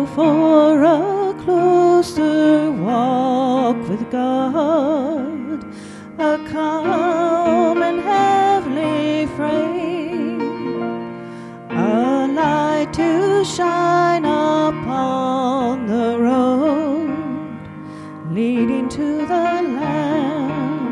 for a closer walk with God, a calm and heavenly frame, a light to shine upon the road leading to the Lamb.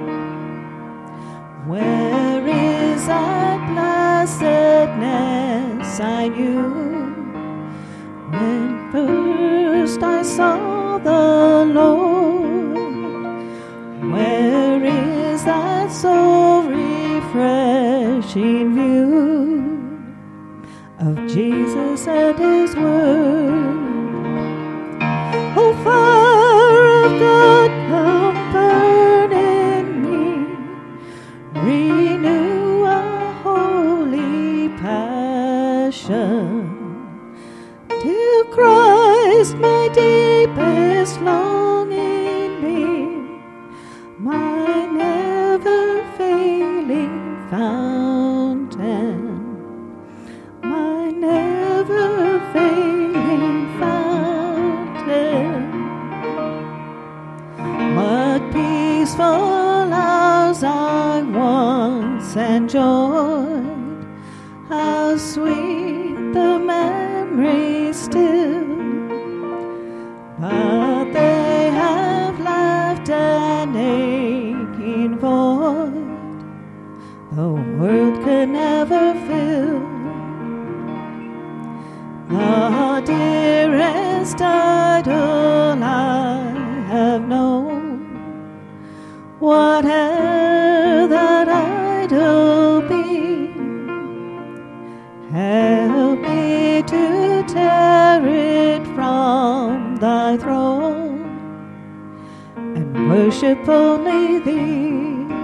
Where is that blessedness I knew when first I saw the Lord? Where is that so refreshing view of Jesus and His Word? Oh, fire of God, come burn in me, renew a holy passion. To Christ, my deepest longing be, my never-failing fountain, my never-failing fountain. What peaceful hours I once enjoyed, how sweet the memory still, but they have left an aching void the world could never fill. The dearest idol I have known, whate'er that idol be, help me to tear it from thy throne and worship only thee.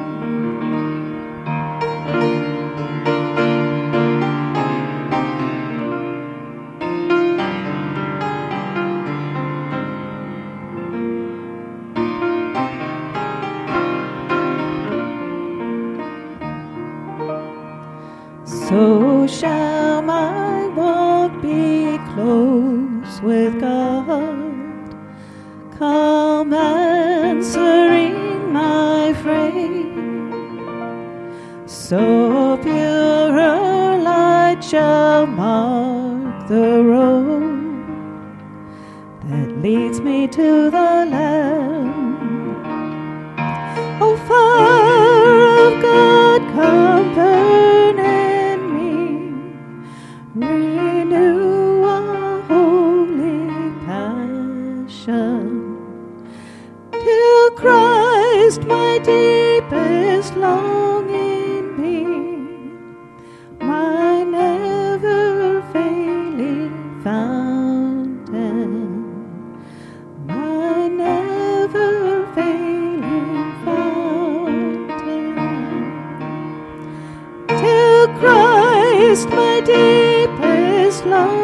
So shall my walk be close with God, calm and serene my frame. So pure a light shall mark the road that leads me to the Lamb. Oh, fire of God, come burn in me, renew a holy passion. Till Christ my deepest longing be, my never-failing fountain, my never-failing fountain. Till Christ my deepest longing